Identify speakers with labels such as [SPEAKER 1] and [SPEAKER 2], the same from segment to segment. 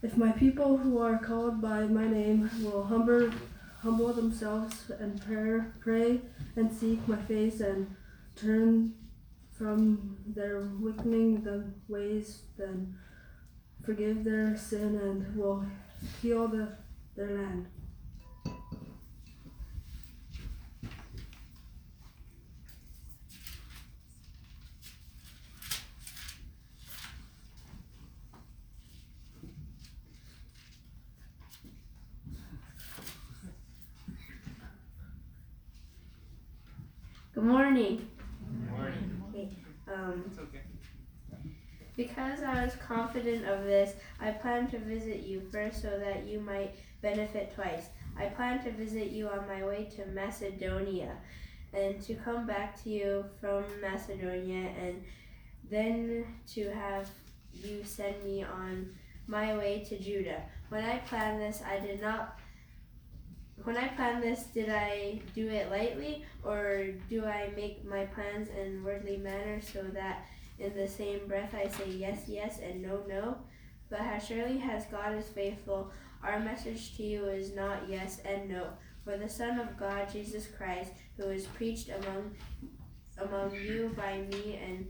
[SPEAKER 1] If my people who are called by my name will humble themselves and pray and seek my face and turn from their wicked ways, then forgive their sin and will heal their land.
[SPEAKER 2] Good morning.
[SPEAKER 3] Good morning.
[SPEAKER 2] Okay,
[SPEAKER 3] It's okay.
[SPEAKER 2] because I was confident of this, I planned to visit you first so that you might benefit twice. I planned to visit you on my way to Macedonia and to come back to you from Macedonia and then to have you send me on my way to Judah. When I planned this, did I do it lightly, or do I make my plans in worldly manner so that in the same breath I say yes, yes, and no, no? But as surely as God is faithful, our message to you is not yes and no. For the Son of God, Jesus Christ, who is preached among you by me and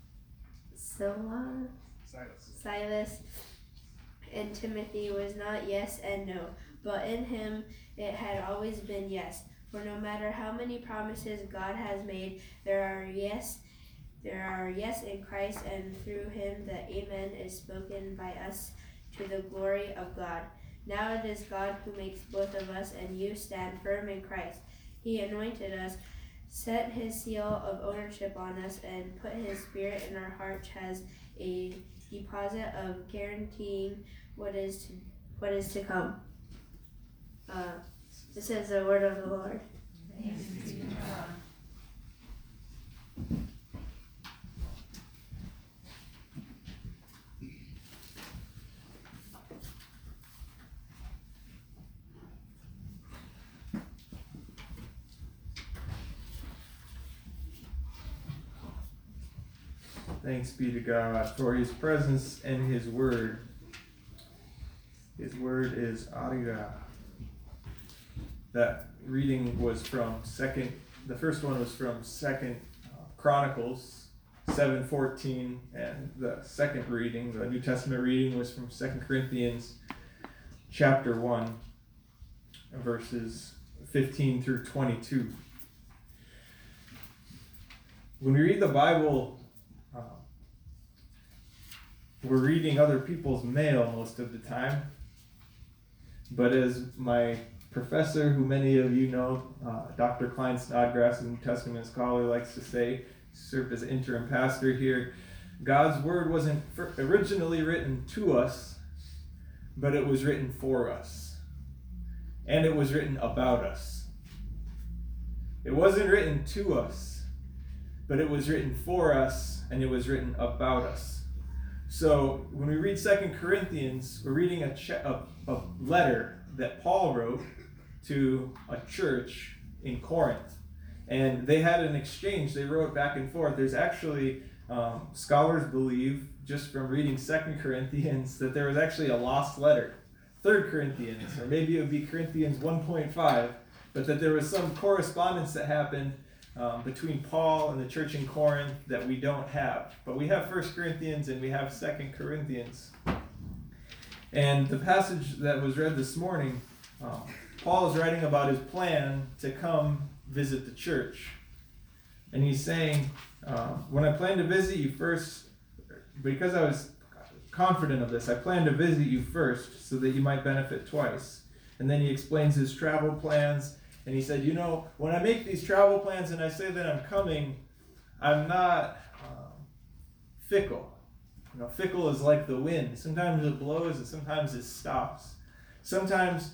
[SPEAKER 2] Silas and Timothy, was not yes and no, but in him it had always been yes. For no matter how many promises God has made, there are yes in Christ, and through him the amen is spoken by us to the glory of God. Now it is God who makes both of us and you stand firm in Christ. He anointed us, set his seal of ownership on us, and put his spirit in our hearts as a deposit of guaranteeing what is to come. This is the word of the Lord.
[SPEAKER 4] Thanks be to God.
[SPEAKER 3] Thanks be to God for his presence and his word. His word is Ariga. That reading was from the first one was from 2 Chronicles 7:14, and the second reading, the New Testament reading, was from 2 Corinthians chapter 1, verses 15 through 22. When we read the Bible, we're reading other people's mail most of the time. But as my professor, who many of you know, Dr. Klein Snodgrass, a New Testament scholar, likes to say, served as interim pastor here, God's word wasn't originally written to us, but it was written for us. And it was written about us. It wasn't written to us, but it was written for us, and it was written about us. So when we read 2 Corinthians, we're reading a letter that Paul wrote to a church in Corinth. And they had an exchange. They wrote back and forth. There's actually, scholars believe, just from reading 2 Corinthians, that there was actually a lost letter, 3 Corinthians, or maybe it would be Corinthians 1.5, but that there was some correspondence that happened between Paul and the church in Corinth that we don't have. But we have 1 Corinthians and we have 2 Corinthians. And the passage that was read this morning, Paul is writing about his plan to come visit the church. And he's saying, when I planned to visit you first, because I was confident of this, I planned to visit you first so that you might benefit twice. And then he explains his travel plans. And he said, when I make these travel plans and I say that I'm coming, I'm not fickle. Fickle is like the wind. Sometimes it blows and sometimes it stops. Sometimes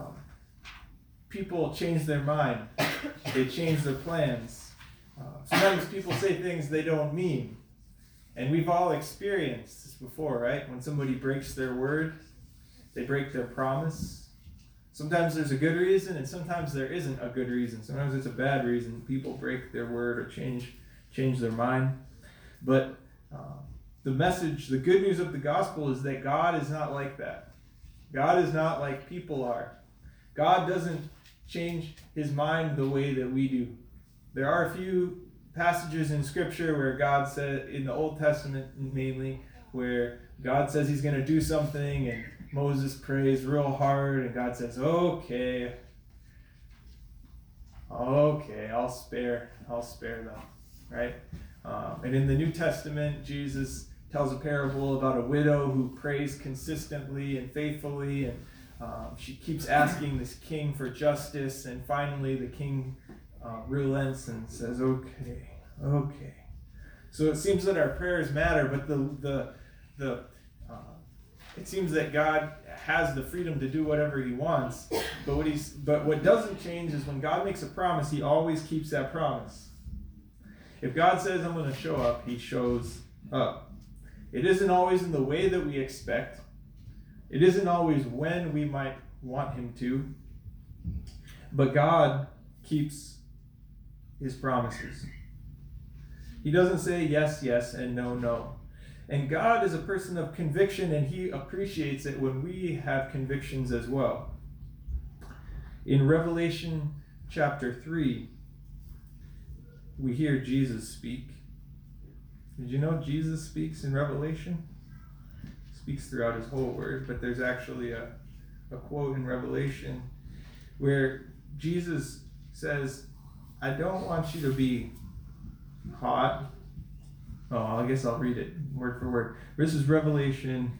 [SPEAKER 3] people change their mind. They change their plans. Sometimes people say things they don't mean. And we've all experienced this before, right? When somebody breaks their word, they break their promise. Sometimes there's a good reason, and sometimes there isn't a good reason. Sometimes it's a bad reason. People break their word or change their mind. But the good news of the gospel is that God is not like that. God is not like people are. God doesn't change his mind the way that we do. There are a few passages in Scripture where God said, in the Old Testament mainly, where God says he's going to do something and Moses prays real hard and God says, okay, I'll spare them, right? And in the New Testament, Jesus tells a parable about a widow who prays consistently and faithfully, and she keeps asking this king for justice, and finally the king relents and says, okay. So it seems that our prayers matter, but it seems that God has the freedom to do whatever he wants, but what doesn't change is when God makes a promise, he always keeps that promise. If God says, I'm going to show up, he shows up. It isn't always in the way that we expect. It isn't always when we might want him to. But God keeps his promises. He doesn't say yes, yes, and no, no. And God is a person of conviction, and he appreciates it when we have convictions as well. In Revelation chapter 3, we hear Jesus speak. Did you know Jesus speaks in Revelation? He speaks throughout his whole word, but there's actually a quote in Revelation where Jesus says, I don't want you to be hot. Oh, I guess I'll read it word for word. This is Revelation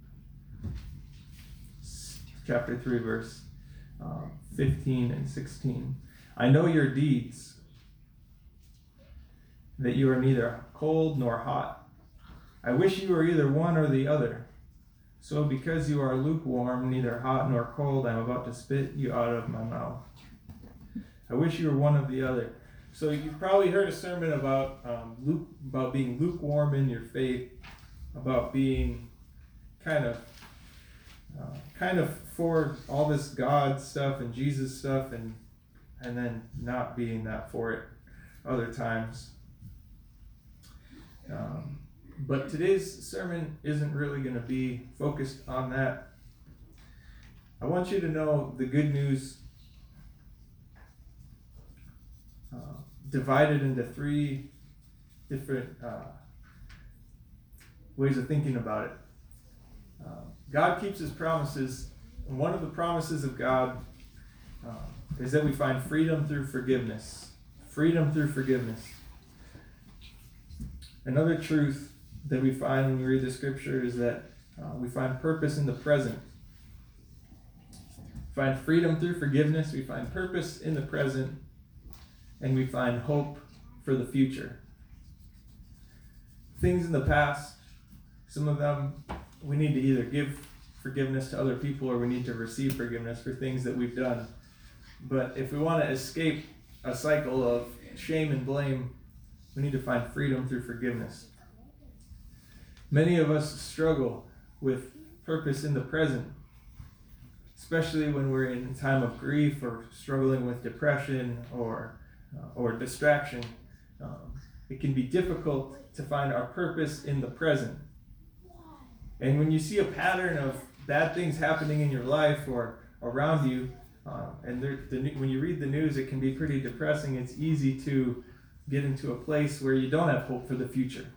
[SPEAKER 3] chapter 3, verse 15 and 16. I know your deeds, that you are neither cold nor hot. I wish you were either one or the other. So because you are lukewarm, neither hot nor cold, I am about to spit you out of my mouth. I wish you were one of the other. So you've probably heard a sermon about being lukewarm in your faith, about being kind of for all this God stuff and Jesus stuff, and then not being that for it other times. But today's sermon isn't really going to be focused on that. I want you to know the good news divided into three different ways of thinking about it. God keeps his promises, and one of the promises of God is that we find freedom through forgiveness. Freedom through forgiveness. Another truth that we find when we read the scripture is that we find purpose in the present. We find freedom through forgiveness, we find purpose in the present, and we find hope for the future. Things in the past, some of them we need to either give forgiveness to other people or we need to receive forgiveness for things that we've done. But if we want to escape a cycle of shame and blame, we need to find freedom through forgiveness. Many of us struggle with purpose in the present, especially when we're in a time of grief or struggling with depression or distraction. It can be difficult to find our purpose in the present. And when you see a pattern of bad things happening in your life or around you, when you read the news, it can be pretty depressing. It's easy to get into a place where you don't have hope for the future.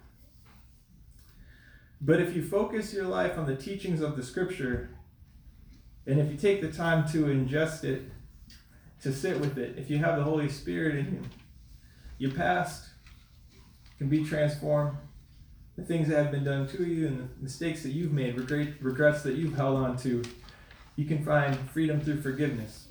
[SPEAKER 3] But if you focus your life on the teachings of the scripture, and if you take the time to ingest it, to sit with it, if you have the Holy Spirit in you, your past can be transformed. The things that have been done to you and the mistakes that you've made, regrets that you've held on to, you can find freedom through forgiveness.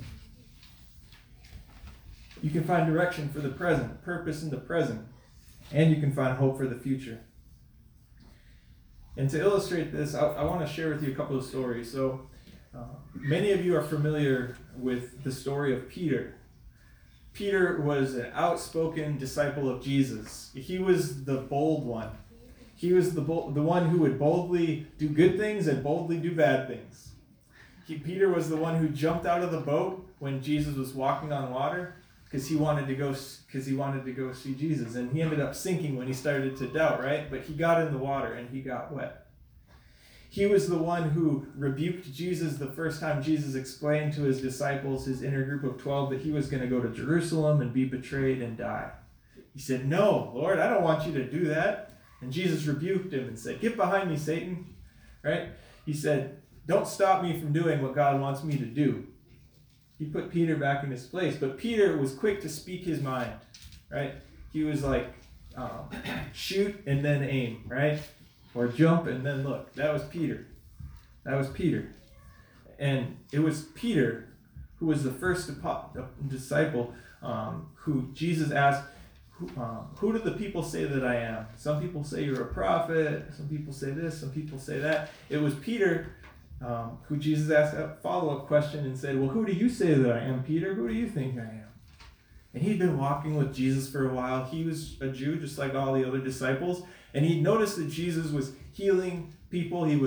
[SPEAKER 3] You can find direction for the present, purpose in the present, and you can find hope for the future. And to illustrate this, I want to share with you a couple of stories. So many of you are familiar with the story of Peter. Peter was an outspoken disciple of Jesus. He was the bold one. He was the one who would boldly do good things and boldly do bad things. Peter was the one who jumped out of the boat when Jesus was walking on water because he wanted to go see Jesus, and he ended up sinking when he started to doubt, right? But he got in the water and he got wet. He was the one who rebuked Jesus the first time Jesus explained to his disciples, his inner group of 12, that he was going to go to Jerusalem and be betrayed and die. He said, "No, Lord, I don't want you to do that." And Jesus rebuked him and said, "Get behind me, Satan." Right? He said, "Don't stop me from doing what God wants me to do." He put Peter back in his place, but Peter was quick to speak his mind, right? He was like, shoot and then aim, right? Or jump and then look. That was Peter. That was Peter. And it was Peter who was the first disciple who Jesus asked, who do the people say that I am? Some people say you're a prophet. Some people say this. Some people say that. It was Peter who Jesus asked a follow-up question and said, "Well, who do you say that I am, Peter? Who do you think I am?" And he'd been walking with Jesus for a while. He was a Jew, just like all the other disciples. And he noticed that Jesus was healing people. He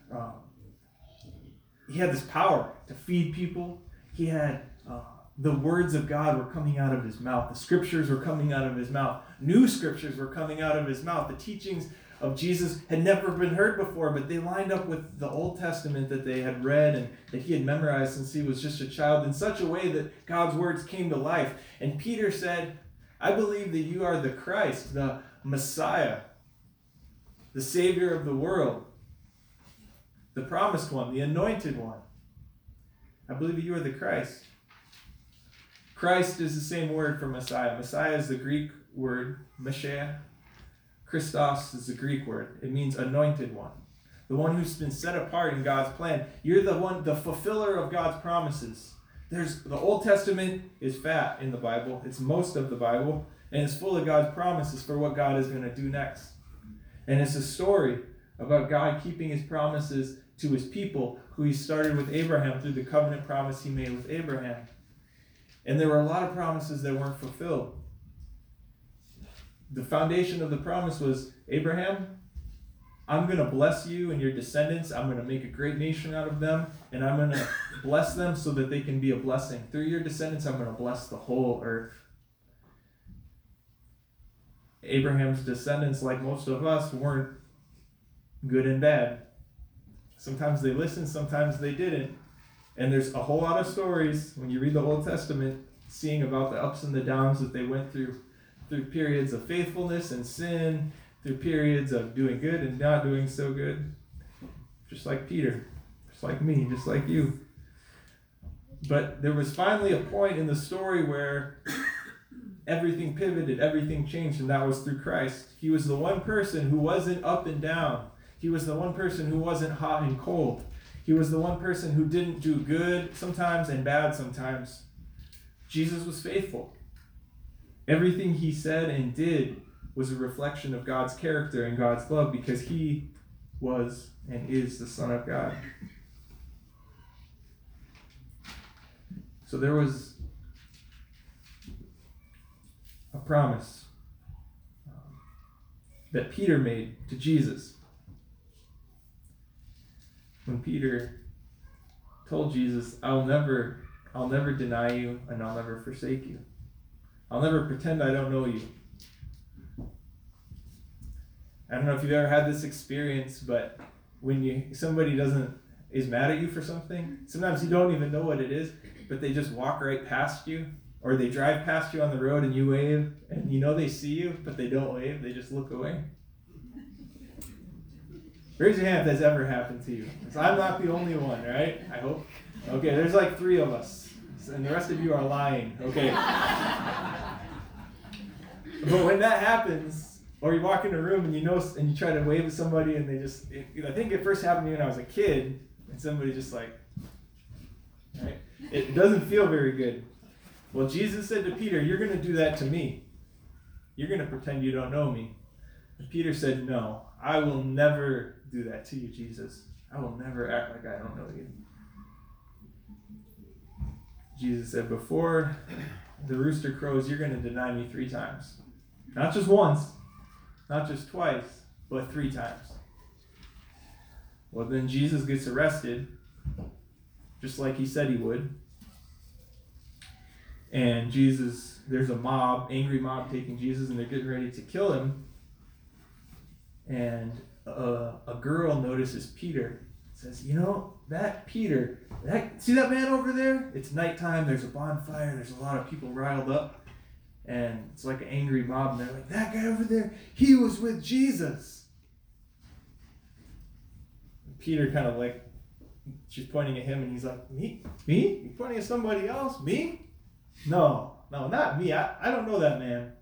[SPEAKER 3] had this power to feed people. He had the words of God were coming out of his mouth. The scriptures were coming out of his mouth. New scriptures were coming out of his mouth. The teachings of Jesus had never been heard before, but they lined up with the Old Testament that they had read and that he had memorized since he was just a child in such a way that God's words came to life. And Peter said, "I believe that you are the Christ, the Messiah, the Savior of the world, the promised one, the anointed one. I believe that you are the Christ." Christ is the same word for Messiah. Messiah is the Greek word, Messiah. Christos is the Greek word. It means anointed one. The one who's been set apart in God's plan. You're the one, the fulfiller of God's promises. The Old Testament is fat in the Bible. It's most of the Bible. And it's full of God's promises for what God is going to do next. And it's a story about God keeping his promises to his people, who he started with Abraham through the covenant promise he made with Abraham. And there were a lot of promises that weren't fulfilled. The foundation of the promise was, Abraham, I'm going to bless you and your descendants. I'm going to make a great nation out of them, and I'm going to bless them so that they can be a blessing. Through your descendants, I'm going to bless the whole earth. Abraham's descendants, like most of us, weren't good and bad. Sometimes they listened, sometimes they didn't. And there's a whole lot of stories when you read the Old Testament, seeing about the ups and the downs that they went through periods of faithfulness and sin, through periods of doing good and not doing so good. Just like Peter, just like me, just like you. But there was finally a point in the story where everything pivoted, everything changed, and that was through Christ. He was the one person who wasn't up and down. He was the one person who wasn't hot and cold. He was the one person who didn't do good sometimes and bad sometimes. Jesus was faithful. Everything he said and did was a reflection of God's character and God's love, because he was and is the Son of God. So there was a promise that Peter made to Jesus. When Peter told Jesus, I'll never deny you, and I'll never forsake you. I'll never pretend I don't know you. I don't know if you've ever had this experience, but when somebody is mad at you for something, sometimes you don't even know what it is, but they just walk right past you, or they drive past you on the road and you wave, and you know they see you, but they don't wave, they just look away. Raise your hand if that's ever happened to you. So I'm not the only one, right? I hope. Okay, there's like 3 of us, and the rest of you are lying. Okay. But when that happens, or you walk in a room and and you try to wave at somebody and I think it first happened to me when I was a kid, and somebody just like, right? It doesn't feel very good. Well, Jesus said to Peter, you're going to do that to me. You're going to pretend you don't know me. And Peter said, no, I will never do that to you, Jesus. I will never act like I don't know you. Jesus said, before the rooster crows, you're going to deny me 3 times. Not just once, not just twice, but 3 times. Well, then Jesus gets arrested, just like he said he would. And there's a angry mob taking Jesus, and they're getting ready to kill him. And a girl notices Peter, says, you know, that Peter, see that man over there? It's nighttime, there's a bonfire, there's a lot of people riled up, and it's like an angry mob, and they're like, that guy over there, he was with Jesus. And Peter kind of like, she's pointing at him, and he's like, me? You pointing at somebody else? Me? No, not me. I don't know that man.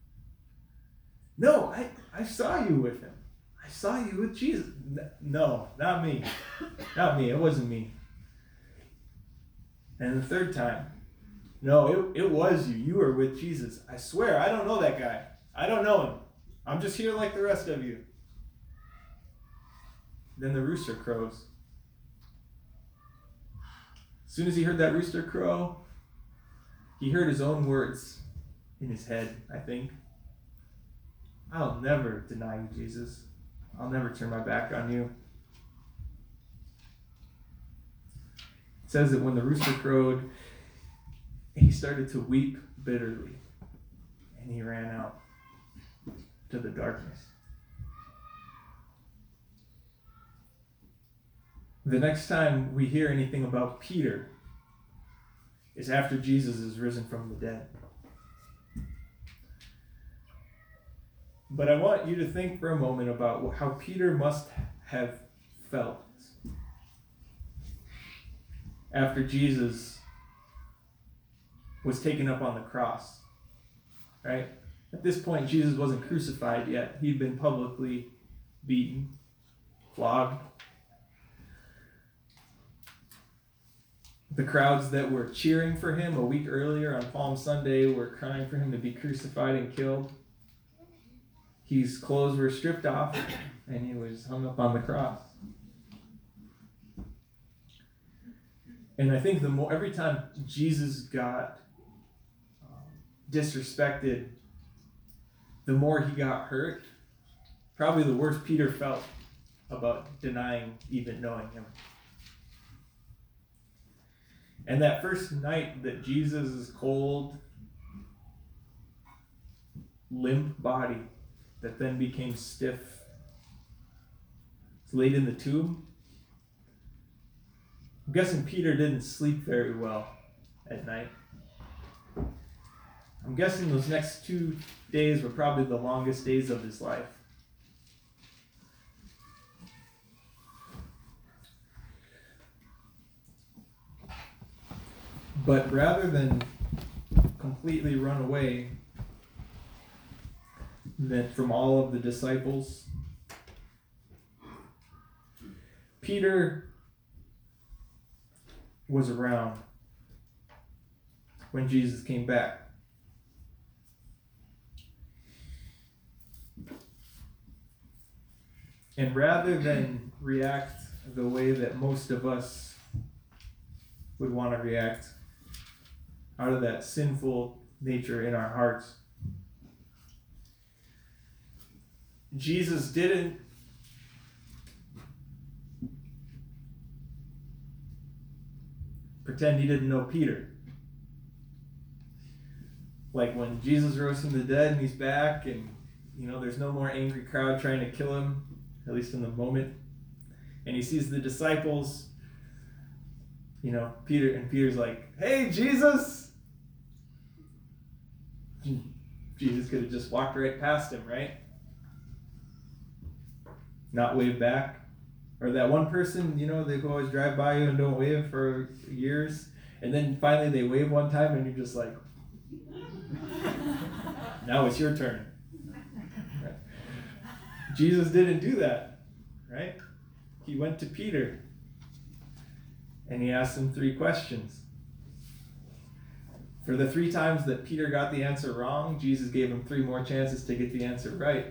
[SPEAKER 3] No, I saw you with him. I saw you with Jesus. No, not me. Not me. It wasn't me. And the third time, no, it was you. You were with Jesus. I swear, I don't know that guy. I don't know him. I'm just here like the rest of you. Then the rooster crows. As soon as he heard that rooster crow, he heard his own words in his head, I think. I'll never deny you, Jesus. I'll never turn my back on you. It says that when the rooster crowed, he started to weep bitterly, and he ran out to the darkness. The next time we hear anything about Peter is after Jesus is risen from the dead. But I want you to think for a moment about how Peter must have felt after Jesus was taken up on the cross, right? At this point, Jesus wasn't crucified yet. He'd been publicly beaten, flogged. The crowds that were cheering for him a week earlier on Palm Sunday were crying for him to be crucified and killed. His clothes were stripped off, and he was hung up on the cross. And I think every time Jesus got disrespected, the more he got hurt. Probably the worse Peter felt about denying even knowing him. And that first night that Jesus' cold, limp body that then became stiff, was laid in the tomb. I'm guessing Peter didn't sleep very well at night. I'm guessing those next 2 days were probably the longest days of his life. But rather than completely run away from all of the disciples, Peter was around when Jesus came back. And rather than react the way that most of us would want to react, out of that sinful nature in our hearts, Jesus didn't pretend he didn't know Peter. Like when Jesus rose from the dead and he's back, and there's no more angry crowd trying to kill him, at least in the moment, and he sees the disciples, Peter's like, hey, Jesus! Jesus could have just walked right past him, right? Not wave back. Or that one person, they always drive by you and don't wave for years, and then finally they wave one time and you're just like, now it's your turn. Right? Jesus didn't do that, right? He went to Peter and he asked him 3 questions. For the 3 times that Peter got the answer wrong, Jesus gave him 3 more chances to get the answer right.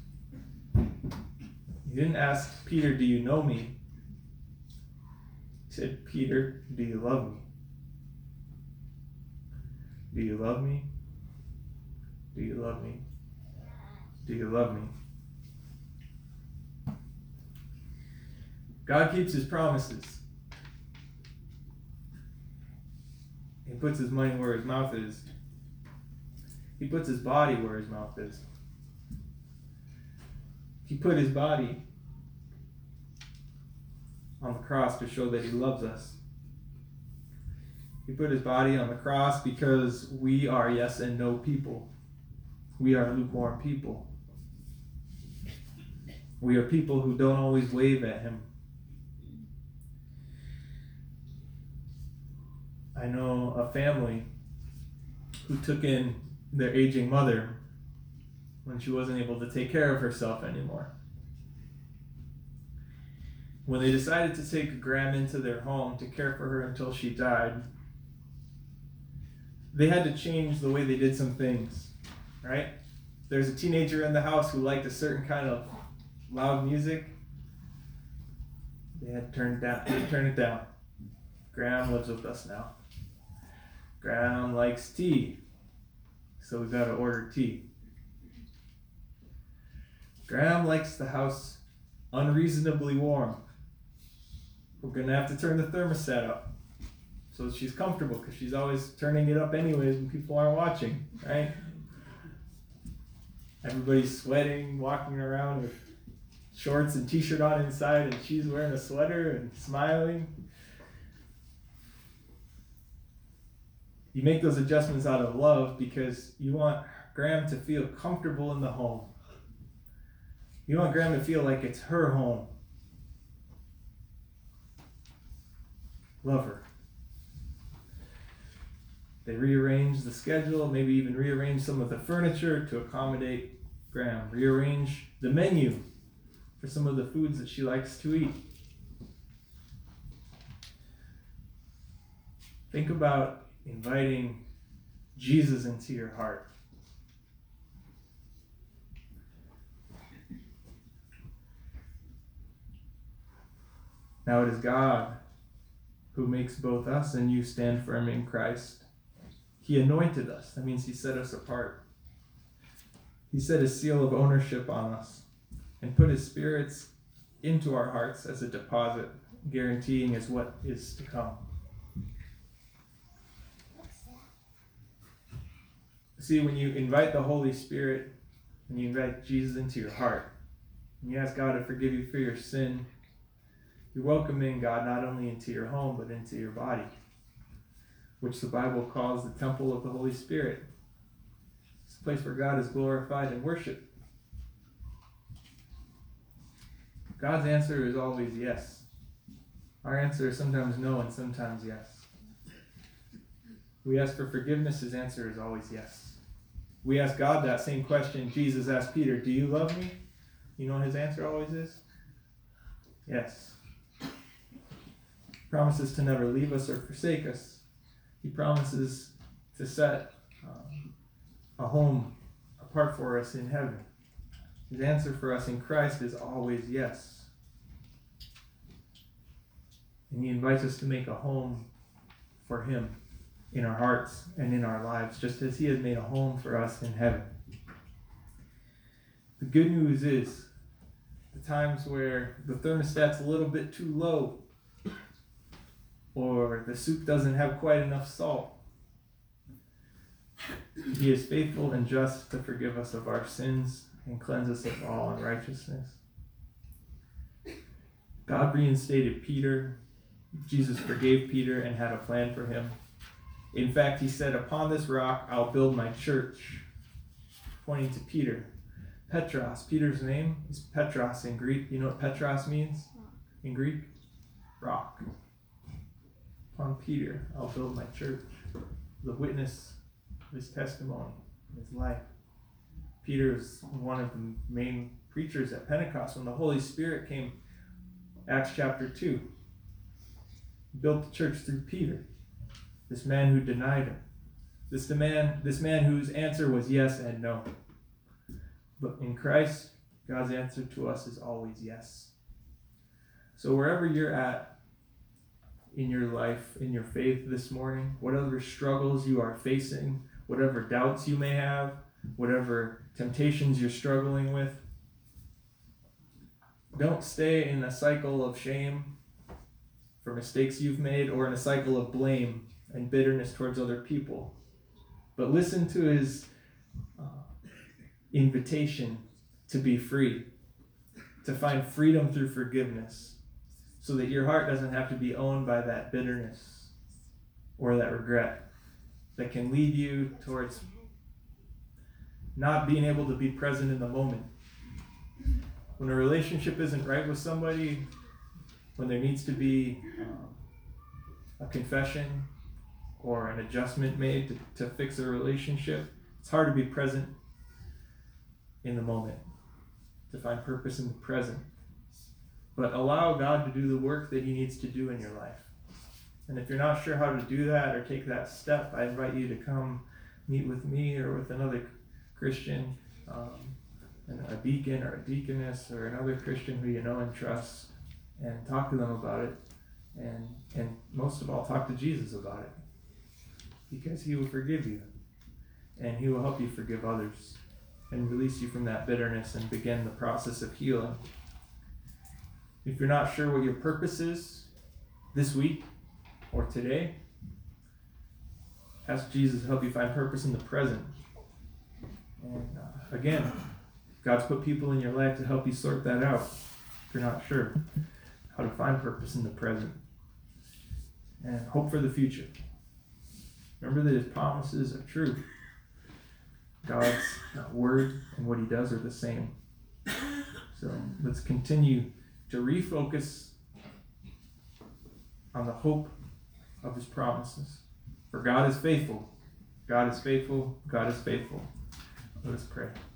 [SPEAKER 3] He didn't ask Peter, do you know me? He said, Peter, do you love me? Do you love me? Do you love me? Do you love me? God keeps his promises. He puts his money where his mouth is. He puts his body where his mouth is. He put his body on the cross to show that he loves us. He put his body on the cross because we are yes and no people. We are lukewarm people. We are people who don't always wave at him. I know a family who took in their aging mother when she wasn't able to take care of herself anymore. When they decided to take Graham into their home to care for her until she died, they had to change the way they did some things, right? There's a teenager in the house who liked a certain kind of loud music. They had to turn it down. Graham lives with us now. Graham likes tea, so we got to order tea. Graham likes the house unreasonably warm. We're going to have to turn the thermostat up so she's comfortable, because she's always turning it up anyways when people aren't watching, right? Everybody's sweating, walking around with shorts and t-shirt on inside, and she's wearing a sweater and smiling. You make those adjustments out of love because you want Graham to feel comfortable in the home. You want Graham to feel like it's her home. Love her. They rearrange the schedule, maybe even rearrange some of the furniture to accommodate Graham. Rearrange the menu for some of the foods that she likes to eat. Think about inviting Jesus into your heart. Now it is God who makes both us and you stand firm in Christ. He anointed us. That means he set us apart. He set a seal of ownership on us and put his spirits into our hearts as a deposit, guaranteeing us what is to come. See, when you invite the Holy Spirit, and you invite Jesus into your heart, and you ask God to forgive you for your sin, you're welcoming God not only into your home, but into your body, which the Bible calls the temple of the Holy Spirit. It's a place where God is glorified and worshiped. God's answer is always yes. Our answer is sometimes no and sometimes yes. We ask for forgiveness, his answer is always yes. We ask God that same question Jesus asked Peter, do you love me? You know what his answer always is? Yes. He promises to never leave us or forsake us. He promises to set a home apart for us in heaven. His answer for us in Christ is always yes. And he invites us to make a home for him in our hearts and in our lives, just as he has made a home for us in heaven. The good news is, the times where the thermostat's a little bit too low, or the soup doesn't have quite enough salt, he is faithful and just to forgive us of our sins and cleanse us of all unrighteousness. God reinstated Peter. Jesus forgave Peter and had a plan for him. In fact, he said, upon this rock I'll build my church, pointing to Peter. Petros, Peter's name is Petros in Greek. You know what Petros means in Greek? Rock. Upon Peter I'll build my church, the witness of his testimony, his life. Peter is one of the main preachers at Pentecost when the Holy Spirit came. Acts chapter 2. He built the church through Peter, this man who denied him. This man whose answer was yes and no. But in Christ, God's answer to us is always yes. So wherever you're at in your life, in your faith this morning, whatever struggles you are facing, whatever doubts you may have, whatever temptations you're struggling with, don't stay in a cycle of shame for mistakes you've made, or in a cycle of blame and bitterness towards other people. But listen to his invitation to be free, to find freedom through forgiveness, so that your heart doesn't have to be owned by that bitterness or that regret that can lead you towards not being able to be present in the moment. When a relationship isn't right with somebody, when there needs to be a confession or an adjustment made to fix a relationship, it's hard to be present in the moment, to find purpose in the present. But allow God to do the work that he needs to do in your life. And if you're not sure how to do that or take that step, I invite you to come meet with me or with another Christian, a deacon or a deaconess or another Christian who you know and trust, and talk to them about it. And most of all, talk to Jesus about it. Because he will forgive you. And he will help you forgive others and release you from that bitterness and begin the process of healing. If you're not sure what your purpose is this week or today, ask Jesus to help you find purpose in the present. And again, God's put people in your life to help you sort that out if you're not sure how to find purpose in the present. And hope for the future. Remember that his promises are true. God's word and what he does are the same. So let's continue to refocus on the hope of his promises. For God is faithful. God is faithful. God is faithful. Let us pray.